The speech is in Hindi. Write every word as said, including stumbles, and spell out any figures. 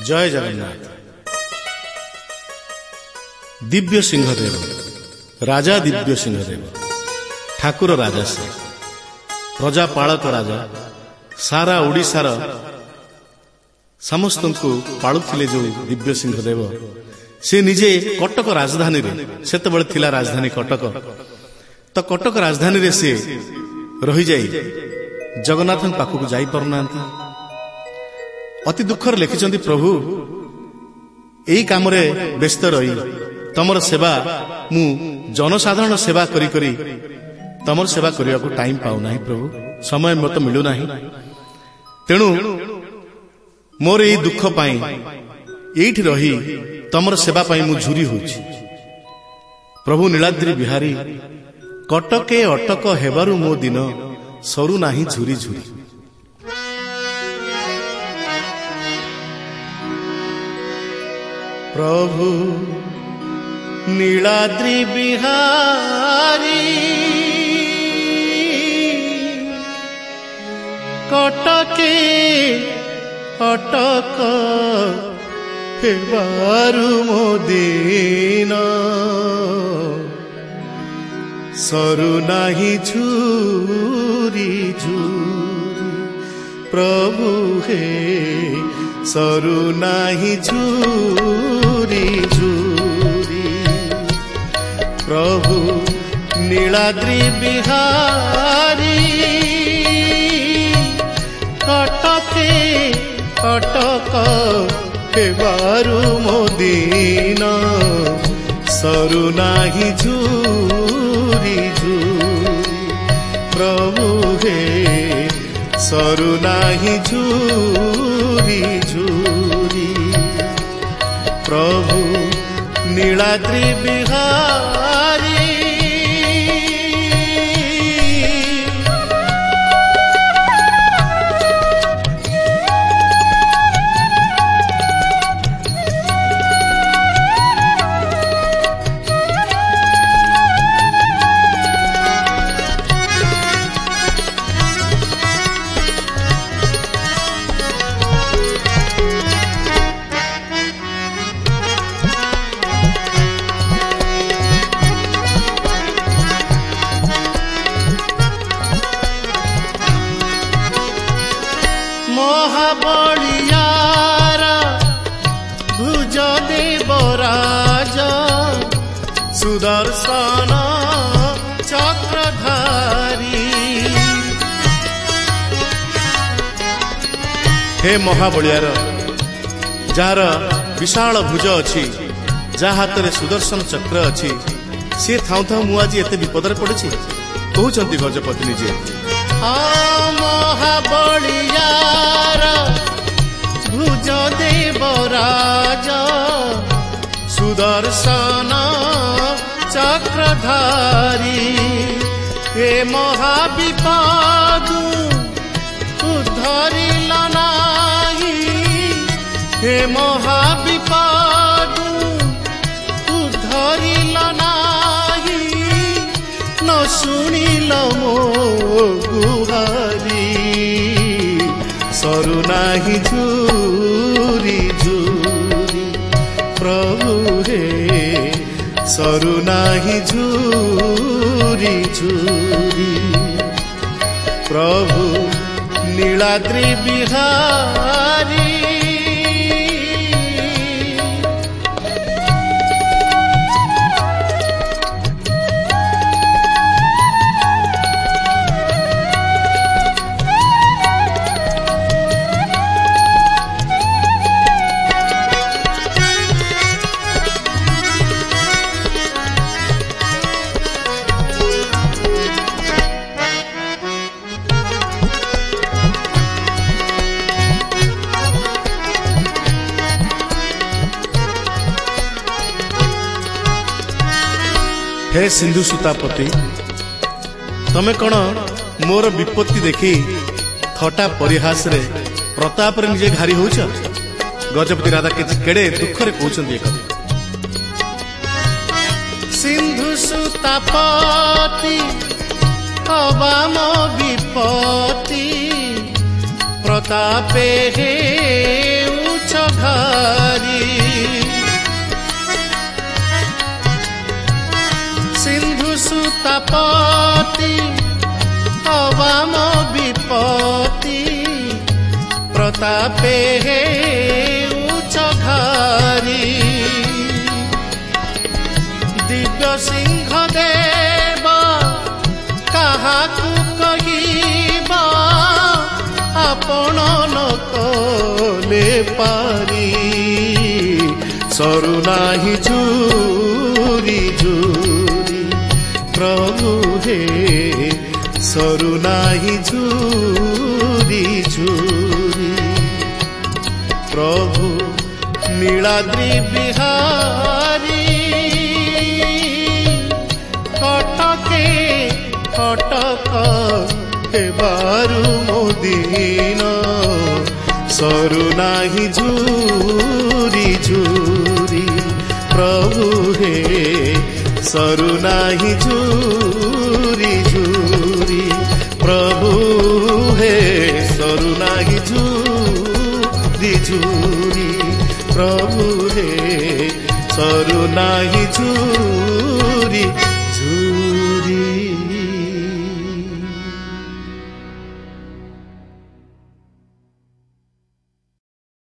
जय जगन्नाथ। दिव्य सिंहदेव राजा, दिव्य सिंहदेव ठाकुर राजा से प्रजा पालक राजा, सारा ओडिशार समस्त को पालुथिले जो दिव्य सिंहदेव से निजे कटक राजधानी रे सेतबेले थिला राजधानी कटक। तो कटक राजधानी रे से रही जाई जगन्नाथ पाखक जाई पारुनांती। अति दुखर लिखिचंती प्रभु एई काम रे व्यस्त रही तमर सेवा मु जनसाधारण सेवा करी करी तमर सेवा करने को टाइम पाऊ नाही प्रभु, समय मत मिलू नाही। तेणु मोर एई दुख पाई एठी रही तमर सेवा पाई मु झुरी होछि। प्रभु नीलाद्री बिहारी कटके अटक हेबारु मो दिन सरू नाही झुरी झुरी। प्रभु नीलाद्री बिहारी कटके अटक हेबारु मो दिन सरू नाही झुरी झुरी। प्रभु हे सरू नाही झुरी झुरी। प्रभु नीलाद्री बिहारी कटके अटक हेबारु मो दिन सरू नाही झुरी झुरी। प्रभु हे सरू नाही झुरी झुरी। प्रभु नीलाद्री बिहारी सुदर्शन चक्रधारी। हे महाबलियार जार विशाल भुज अच्छी, जा हाथ में सुदर्शन चक्र अच्छी, सी थाऊ थाऊ मु आज एते विपदरे पड़े कहते गजपति निजे। महाबलियार भुज देवराज सुदर्शन चक्रधारी। हे महाविपद उद्धरिल नाही, हे महाविपद उद्धरिल नाही, न शुणिल मो गुहारी सरू नाही झुरी झुरी। प्रभु हे सरू नाही झुरी झुरी। प्रभु नीलाद्री बिहारी हे सिंधु सुतापति तमे कौन मोर विपत्ति देखी थटा परिहास रे प्रताप रे निजे घारी होछ। गजपति राधा के केड़े दुख रे कहउछन्ती एक सिंधु सुतापति हवा मो विपत्ति प्रतापे हे उच उच्च घारी सिंधु सुतापति अवाम विपत्ति प्रतापे उच्च घारी दिव्य सिंह देव काहाकु कहिबा आपण न कले पारी सरू नाही झूरी झूरी प्रभु हे सरू नाही झूरी झूरी प्रभु नीलाद्रि बिहारी कटके कटक हेबारु मोदीन सरू नाही झूरी झूरी प्रभु हे सरू नाही झूरी झूरी प्रभु हे सरू नाही झूरी झूरी प्रभु हे सरू नाही झूरी